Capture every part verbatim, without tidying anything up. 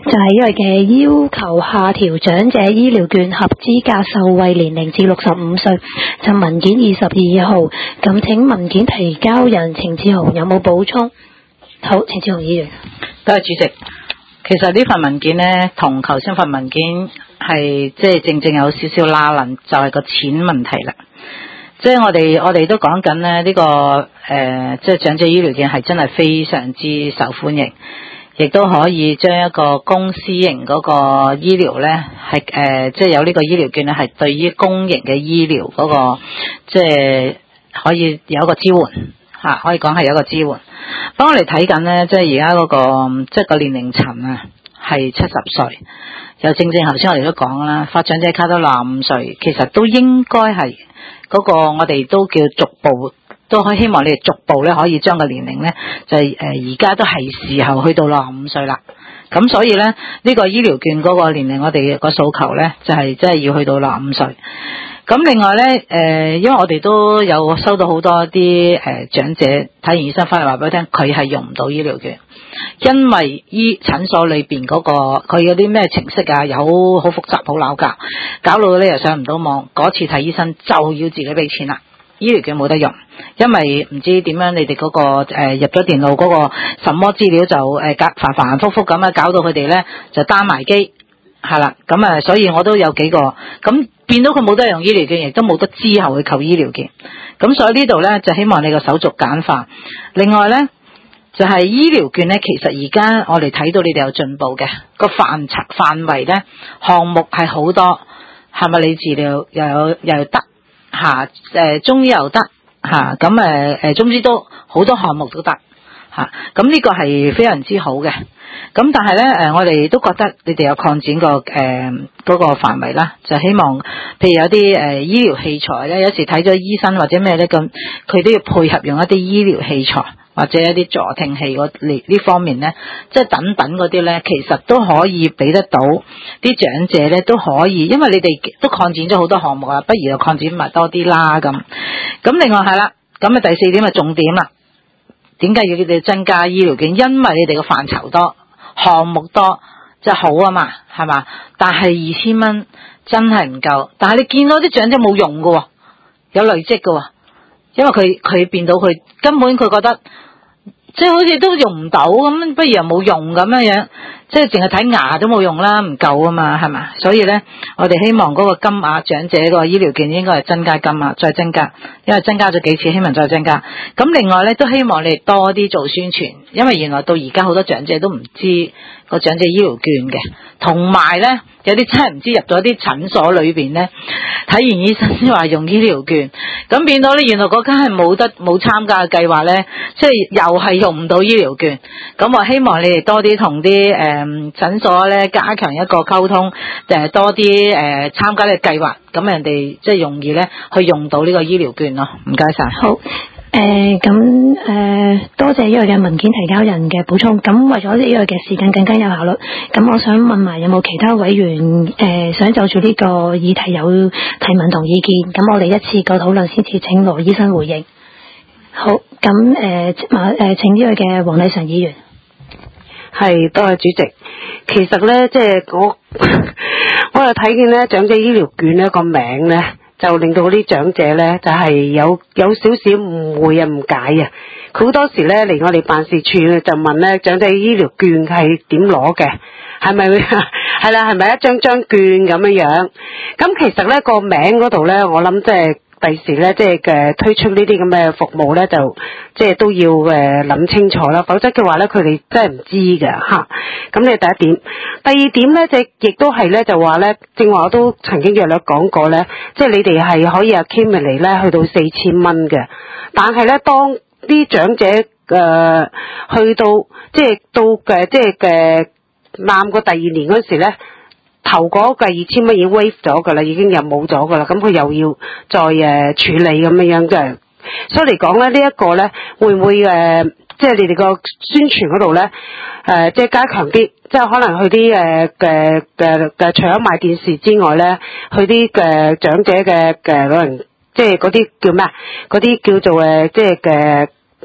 就係因為嘅要求下調長者醫療券合資格受惠年齡至六十五歲，就文件二十二號，咁請文件提交人程志雄有冇補充？好，程志雄議員。 多謝主席。其實呢份文件呢，同頭先份文件係即係正正有少少拉楞，就係、是、個錢問題啦。即係我哋我哋都講緊咧呢個誒、呃，即係長者醫療券係真係非常之受歡迎。亦都可以將一個公私營嗰個醫療咧，係誒，即係有呢個醫療券咧，係對於公營嘅醫療嗰個，即係可以有一個支援嚇，可以講係有一個支援。當我哋睇緊咧，即係而家嗰個即係個年齡層啊，係七十歲，又正正頭先我哋都講啦，發長者卡都六十五歲，其實都應該係嗰個我哋都叫逐步。都可以希望你哋逐步咧可以將個年齡咧就係誒而家都係時候去到六十五歲啦。咁所以咧呢、呢個醫療券嗰個年齡我哋個訴求咧就係真係要去到六十五歲。咁另外咧誒、呃，因為我哋都有收到好多啲誒、呃、長者睇完醫生翻嚟話俾我聽，佢係用唔到醫療券，因為醫診所裏邊嗰、嗰個佢嗰啲咩程式啊，有好複雜好拗教，搞到咧又上唔到網，嗰次睇醫生就要自己俾錢啦。醫療券冇得用，因為唔知點樣你哋嗰、那個誒、呃、入咗電腦嗰個什麼資料就誒隔反反复复咁啊，搞到佢哋咧就單埋機係啦，咁啊所以我都有幾個咁變到佢冇得用醫療券，亦都冇得之後去扣醫療券，咁所以呢度咧就希望你個手續簡化。另外咧就係、是、醫療券咧，其實而家我哋睇到你哋有進步嘅個範疇範圍咧項目係好多，係咪你治療又有又有得？吓，誒中醫又得吓，咁誒誒總之都好多項目都得吓，咁呢個係非常之好嘅。咁但係咧誒，我哋都覺得你哋有擴展個誒嗰個範圍啦，就希望譬如有啲誒、呃、醫療器材咧，有時睇咗醫生或者咩咧，咁佢都要配合用一啲醫療器材或者一啲助聽器嗰呢呢方面咧，即係等等嗰啲咧，其實都可以俾得到啲長者咧，都可以，因為你哋都擴展咗好多項目啊，不如就擴展埋多啲啦咁。咁另外係啦，咁啊第四點係重點啦，點解要你哋增加醫療券？因為你哋個範疇多，項目多，就好啊嘛，係嘛？但係二千蚊真係唔夠，但係你見到啲長者冇用㗎喎，有累積㗎喎，因為佢佢變到佢根本佢覺得。即係好似都用唔到咁，不如又冇用咁樣樣，即係淨係睇牙都冇用啦，唔夠啊嘛，係嘛？所以咧，我哋希望嗰個金額長者個醫療券應該係增加金額，再增加，因為增加咗幾次，希望再增加。咁另外咧，都希望你哋多啲做宣傳，因為原來到而家好多長者都唔知個長者醫療券嘅，同埋咧有啲真係唔知入咗啲診所裏邊咧睇完醫生先話用醫療券，咁變到咧原來嗰間係冇得冇參加嘅計劃咧，即係又係用唔到醫療券。咁我希望你哋多啲同啲誒診所咧加強一個溝通，誒多啲誒參加呢個計劃，咁人哋即係容易咧去用到呢個醫療券咯。唔該晒。 好。誒咁誒多謝呢個嘅文件提交人嘅補充。咁為咗呢個嘅時間更加有效率，咁我想問埋有冇其他委員誒、呃、想就住呢個議題有提問同意見？咁我哋一次過討論先至請羅醫生回應。好，咁誒馬誒請呢個嘅黃麗嫦議員。 係，多謝主席。其實咧，即係我我又睇見咧長者醫療券咧個名咧。就令到嗰啲長者咧，就係、是、有有少少誤會啊、誤解啊。佢好多時咧嚟我哋辦事處就問咧，長者醫療券係點攞嘅？係咪係啦？係咪一張張券咁樣樣？咁其實咧個名嗰度咧，我諗即係第時咧，即係嘅推出呢啲咁嘅服務咧，就即係都要誒諗清楚啦。否則嘅話咧，佢哋真係唔知㗎吓。咁呢第一點，第二點咧，即亦都係咧，就話咧，正話我都曾經約略講過咧，即係你哋係可以 accumulate 咧去到四千蚊嘅。但係咧，當啲長者誒、呃、去到即係到嘅即係嘅攬過第二年嗰時咧。頭嗰個二千蚊已經 waive 咗㗎啦，已經又冇咗㗎啦，咁佢又要再誒、呃、處理咁樣樣嘅，所以嚟講咧，呢、這、一個咧會唔會誒、呃，即係你哋個宣傳嗰度咧誒，即係加強啲，即係可能去啲誒嘅嘅嘅，除咗賣電視之外咧，去啲嘅長者嘅嘅老人，即係嗰啲叫咩啊？嗰啲叫做誒，即係嘅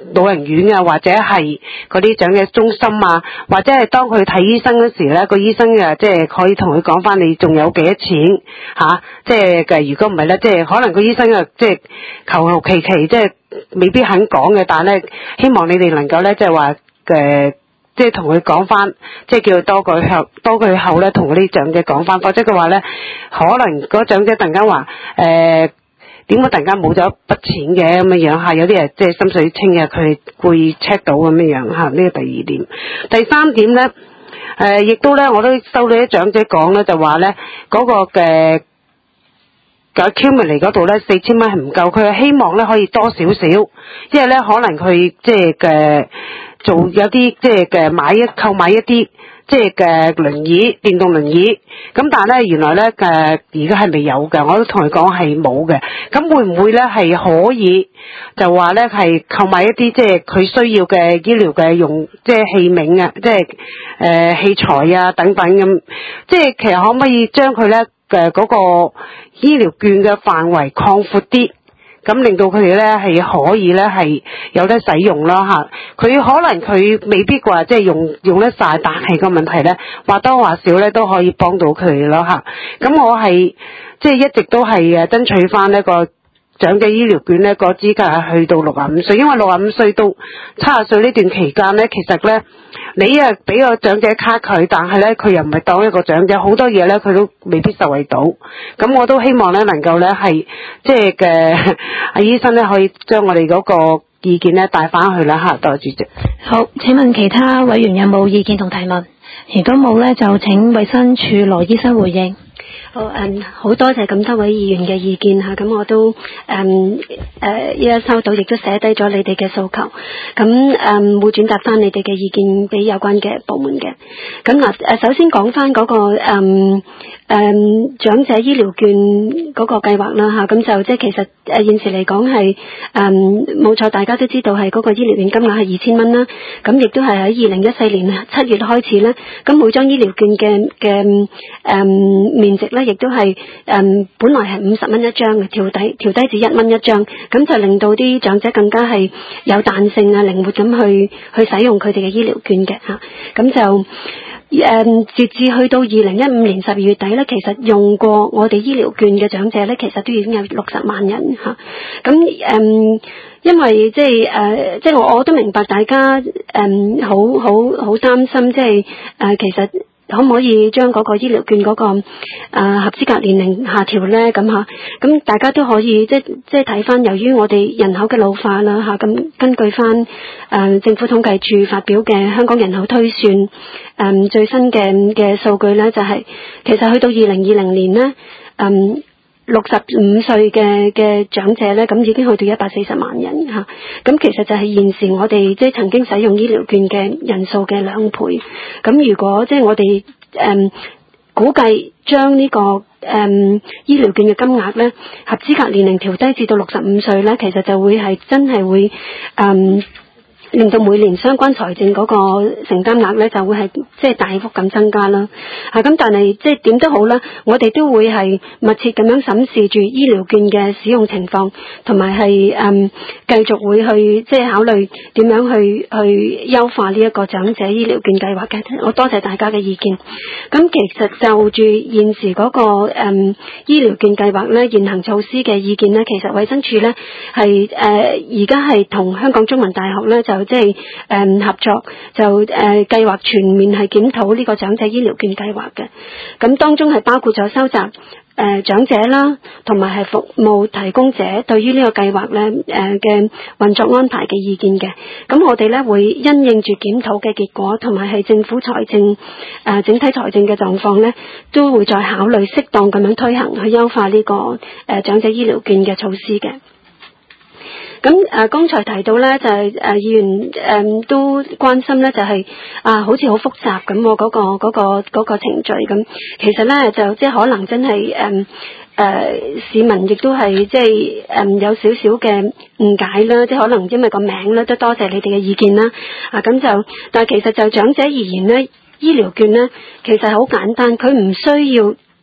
老人院啊，或者係嗰啲長者中心啊，或者係當佢睇醫生嗰時咧，個醫生啊即係可以同佢講翻你仲有幾多錢吓、啊，即係嘅如果唔係咧，即係可能個醫生啊即係求求其其即係未必肯講嘅，但係咧希望你哋能夠咧即係話嘅。即係同佢講翻，即係叫佢多句後多句後咧，同嗰啲長者講翻，否則嘅話咧，可能嗰長者突然間話誒點解突然間冇咗一筆錢嘅咁樣樣嚇，有啲人即係心水清嘅，佢會 check 到咁樣樣嚇，呢個第二點。第三點咧，誒亦都咧我都收到啲長者講咧，就話咧嗰個嘅嘅 accumulate 嗰度咧四千蚊係唔夠，佢係希望咧可以多少少，因為咧可能佢即係嘅。做有啲即係嘅買一購買一啲即係嘅輪椅電動輪椅，咁但係咧原來咧嘅而家係未有嘅，我都同佢講係冇嘅。咁會唔會咧係可以就話咧係購買一啲即係佢需要嘅醫療嘅用即係器皿啊，即係誒、呃、器材啊等等咁，即係其實可唔可以將佢咧嘅嗰個醫療券嘅範圍擴闊啲？咁令到佢哋咧係可以咧係有得使用啦嚇，佢可能佢未必話即係用用得晒，但係個問題咧或多或少咧都可以幫到佢哋咯嚇。咁我係即係一直都係誒爭取翻呢個長者醫療券咧個資格係去到六十五歲，因為六十五歲到七十歲呢段期間咧，其實咧你啊俾個長者卡佢，但係咧佢又唔係當一個長者，好多嘢咧佢都未必受惠到。咁我都希望咧能夠咧係即係嘅阿醫生咧可以將我哋嗰個意見咧帶翻去啦嚇。多謝主席。 好，請問其他委員有冇意見同提問？如果冇咧，就請衛生署羅醫生回應。 好誒，好多謝咁多位議員嘅意見嚇，咁我都誒誒依家收到，亦都寫低咗你哋嘅訴求，咁誒、嗯、會轉達翻你哋嘅意見俾有關嘅部門嘅。咁嗱誒，首先講翻嗰個誒誒、嗯嗯、長者醫療券嗰個計劃啦嚇，咁就即係其實誒現時嚟講係誒冇錯，大家都知道係嗰個醫療券金額係二千蚊啦，咁亦都係喺二零一四年七月開始咧，咁每張醫療券嘅嘅誒面值咧，亦都係誒、嗯、本來係五十蚊一張嘅，調低調低至一蚊一張，咁就令到啲長者更加係有彈性啊，靈活咁去去使用佢哋嘅醫療券嘅嚇，咁就誒、嗯、截至去到二零一五年十二月底咧，其實用過我哋醫療券嘅長者咧，其實都已經有六十萬人嚇，咁誒、嗯、因為即係誒即係我我都明白大家誒好好好擔心，即係誒其實。可唔可以將嗰個醫療券嗰、那個誒、呃、合資格年齡下調咧？咁吓，咁大家都可以即即係睇翻，由於我哋人口嘅老化啦吓，咁根據翻誒、呃、政府統計處發表嘅香港人口推算誒、呃、最新嘅嘅數據咧，就係、是、其實去到二零二零年咧，誒、呃。六十五歲嘅嘅長者咧，咁已經去到一百四十萬人吓，咁其實就係現時我哋即係曾經使用醫療券嘅人數嘅兩倍。咁如果即係我哋誒、嗯、估計將呢個誒、嗯、醫療券嘅金額咧，合資格年齡調低至到六十五歲咧，其實就會係真係會誒。嗯令到每年相關財政嗰個承擔額咧就會係即係大幅咁增加啦。啊，咁但係即係點都好啦，我哋都會係密切咁樣審視住醫療券嘅使用情況，同埋係誒繼續會去即係考慮點樣去去優化呢一個長者醫療券計劃嘅。我多謝大家嘅意見。咁其實就住現時嗰、那個誒、嗯、醫療券計劃咧現行措施嘅意見咧，其實衛生署咧係誒而家係同香港中文大學咧就即係誒合作，就誒計劃全面係檢討呢個長者醫療券計劃嘅。咁當中係包括咗收集誒、呃、長者啦，同埋係服務提供者對於呢個計劃咧誒嘅運作安排嘅意見嘅。咁我哋咧會因應住檢討嘅結果，同埋係政府財政誒、呃、整體財政嘅狀況咧，都會再考慮適當咁樣推行去優化呢、這個誒、呃、長者醫療券嘅措施嘅。咁誒，剛、呃、才提到咧，就係、是、誒、呃、議員誒、呃、都關心咧，就係、是、啊，好似好複雜咁喎，嗰、那個嗰、那個嗰、那個程序咁。其實咧，就即係可能真係誒誒市民亦都係即係誒有少少嘅誤解啦，即係可能因為個名咧，都多謝你哋嘅意見啦。啊，咁就但係其實就長者而言咧，醫療券咧其實好簡單，佢唔需要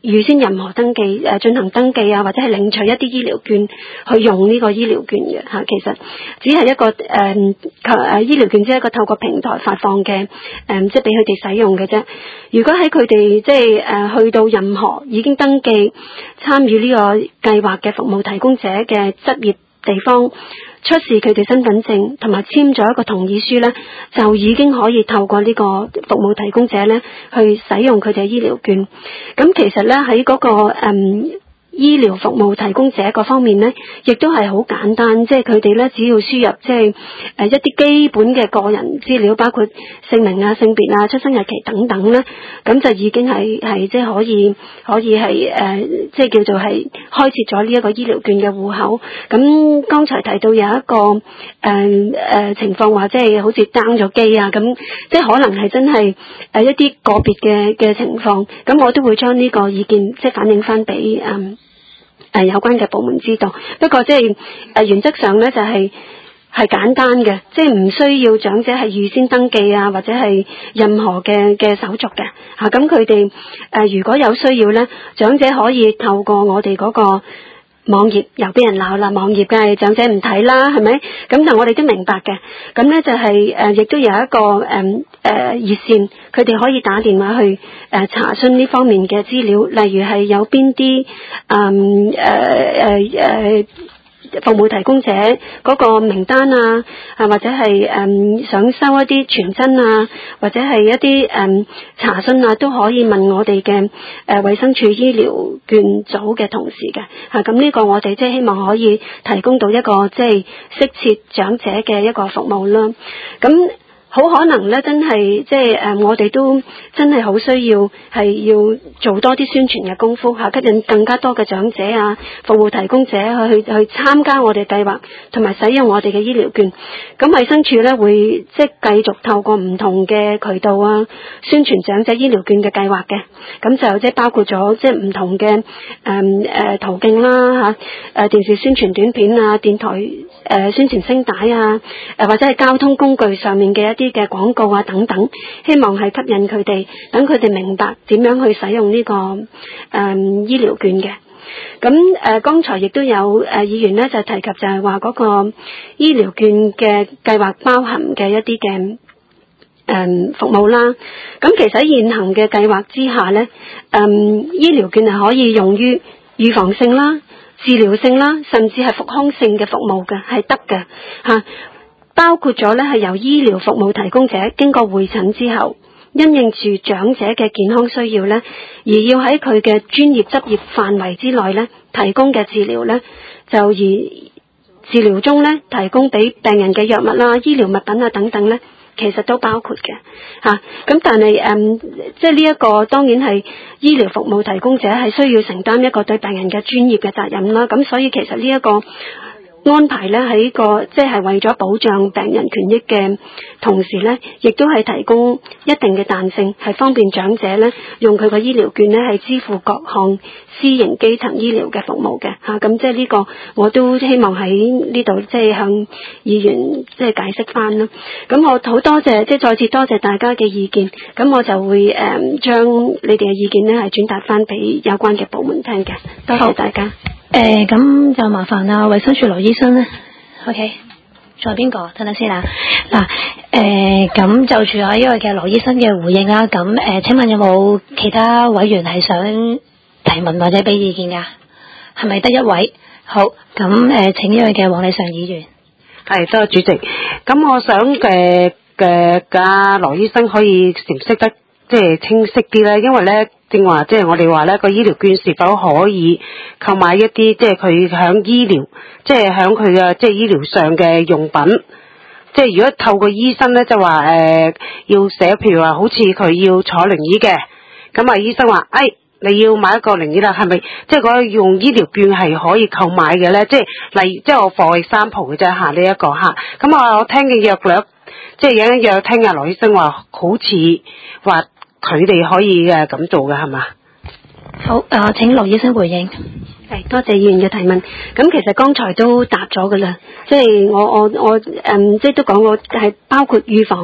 預先任何登記誒進行登記啊，或者係領取一啲醫療券去用呢個醫療券嘅嚇。其實只係一個誒誒、呃、醫療券，只係一個透過平台發放嘅誒、呃，即係俾佢哋使用嘅啫。如果喺佢哋即係誒、呃、去到任何已經登記參與呢個計劃嘅服務提供者嘅執業地方，出示佢哋身份證同埋簽咗一個同意書呢，就已經可以透過呢個服務提供者呢去使用佢哋嘅醫療券。咁其實呢，喺嗰、那個誒、嗯、醫療服務提供者嗰方面呢，亦都係好簡單，即係佢哋呢，只要輸入即係誒一啲基本嘅個人資料，包括姓名啊、性別啊、出生日期等等呢，咁就已經係係即係可以可以係誒、呃、即係叫做係開設咗呢一個醫療券嘅戶口。咁剛才提到有一個誒誒、呃呃、情況話，即係好似 down 咗機啊，咁即係可能係真係誒一啲個別嘅嘅情況，咁我都會將呢個意見即係反映翻俾誒誒有關嘅部門知道。不過即係誒原則上咧就係、是。係簡單嘅，即係唔需要長者係預先登記啊，或者係任何嘅嘅手續嘅嚇。咁佢哋誒如果有需要咧，長者可以透過我哋嗰個網頁，又俾人鬧啦，網頁梗係長者唔睇啦，係咪？咁但係我哋都明白嘅。咁咧就係、是、誒、呃，亦都有一個誒誒、呃呃、熱線，佢哋可以打電話去誒、呃、查詢呢方面嘅資料，例如係有邊啲誒誒誒誒服務提供者嗰個名單啊，啊或者係誒、嗯、想收一啲傳真啊，或者係一啲誒、嗯、查詢啊，都可以問我哋嘅誒衛生署醫療券組嘅同事嘅嚇。咁、啊、呢個我哋即係希望可以提供到一個即係適切長者嘅一個服務啦。咁好可能咧，真係即係誒，我哋都真係好需要係要做多啲宣傳嘅功夫嚇，吸引更加多嘅長者啊、服務提供者去去參加我哋計劃，同埋使用我哋嘅醫療券。咁衛生署咧會即係繼續透過唔同嘅渠道啊，宣傳長者醫療券嘅計劃嘅。咁就即係包括咗即係唔同嘅誒誒途徑啦嚇，誒電視宣傳短片啊、電台誒、呃、宣傳聲帶啊，誒或者係交通工具上面嘅一啲嘅廣告啊等等，希望係吸引佢哋，等佢哋明白點樣去使用呢、這個誒、呃、醫療券嘅。咁誒剛才亦都有誒、呃、議員咧就提及就係話嗰個醫療券嘅計劃包含嘅一啲嘅誒服務啦。咁其實喺現行嘅計劃之下咧，誒、呃、醫療券係可以用於預防性啦、治療性啦，甚至係復康性嘅服務嘅，係得嘅嚇。包括咗咧係由醫療服務提供者經過會診之後，因應住長者嘅健康需要咧，而要喺佢嘅專業執業範圍之內咧提供嘅治療咧，就而治療中咧提供俾病人嘅藥物啦、醫療物品啊等等咧，其實都包括嘅嚇。咁、啊、但係誒、嗯，即係呢一個當然係醫療服務提供者係需要承擔一個對病人嘅專業嘅責任啦。咁所以其實呢一個安排咧喺個即係為咗保障病人權益嘅同時咧，亦都係提供一定嘅彈性，係方便長者咧用佢個醫療券咧係支付各項私營基層醫療嘅服務嘅嚇。咁、啊、即係呢個我都希望喺呢度即係向議員即係解釋翻啦。咁我好多謝即係再次多謝大家嘅意見，咁我就會誒、嗯、將你哋嘅意見咧係轉達翻俾有關嘅部門聽嘅。多謝大家。 誒，咁、呃、就麻煩啦，衛生署羅醫生咧 ，OK， 仲有邊個？等等先啦。嗱，誒，咁就住喺呢個嘅羅醫生嘅回應啦。咁誒、呃，請問有冇其他委員係想提問或者俾意見噶？係咪得一位？好，咁誒、呃，請呢位嘅黃麗嫦議員。 係，多謝主席。咁我想嘅嘅嘅羅醫生可以闡釋得即係清晰啲咧，因為咧。正話，即係我哋話咧，個醫療券是否可以購買一啲即係佢響醫療，即係響佢嘅即係醫療上嘅用品。即係如果透過醫生咧，就話誒、呃、要寫，譬如話好似佢要坐輪椅嘅，咁啊醫生話，哎你要買一個輪椅啦，係咪？即係嗰個用醫療券係可以購買嘅咧？即係例如，即係我貨係三蒲嘅啫嚇，呢一個嚇。咁啊，我聽嘅約略，即係有一約聽阿羅醫生話，好似話。佢哋可以嘅咁做嘅係嘛？ 好，誒，請羅醫生回應。 係，多謝議員嘅提問。咁其實剛才都答咗噶啦，即係我我我誒、嗯，即係都講過係包括預防、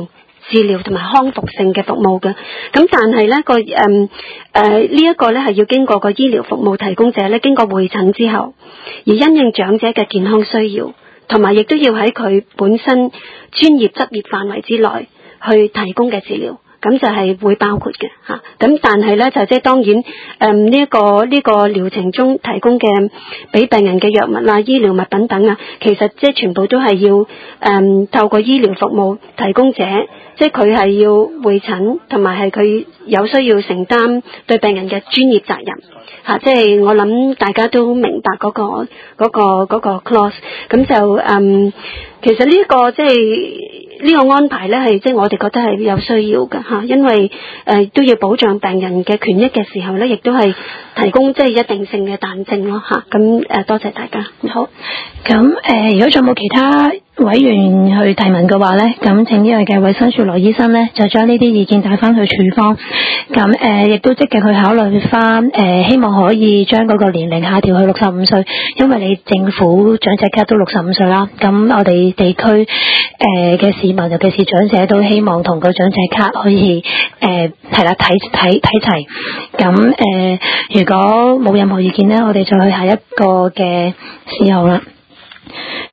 治療同埋康復性嘅服務嘅。咁但係咧個誒誒呢一個咧係要經過個醫療服務提供者咧經過會診之後，而因應長者嘅健康需要，同埋亦都要喺佢本身專業執業範圍之內去提供嘅治療。咁就係會包括嘅嚇，咁但係咧就即係當然誒呢一個呢、這個療程中提供嘅俾病人嘅藥物啊、醫療物品等啊，其實即係全部都係要誒、嗯、透過醫療服務提供者，即係佢係要會診，同埋係佢有需要承擔對病人嘅專業責任嚇、啊。即係我諗大家都明白嗰、那個嗰、那個嗰、那個 clause， 咁就誒、嗯、其實呢、這個即係。呢個安排咧係即係我哋覺得係有需要嘅嚇，因為誒、呃、都要保障病人嘅權益嘅時候咧，亦都係提供即係一定性嘅彈性咯嚇。咁、啊、誒多謝大家。 好，咁誒、呃、如果仲有冇其他委員去提問嘅話咧，咁請呢位嘅衛生署羅醫生咧就將呢啲意見帶翻去處方，咁誒亦都積極去考慮翻誒，希望可以將嗰個年齡下調去六十五歲，因為你政府長者卡都六十五歲啦，咁我哋地區誒嘅市民，尤其是長者都希望同個長者卡可以誒係啦睇睇睇齊，咁誒、呃、如果冇任何意見咧，我哋就去下一個嘅時候啦。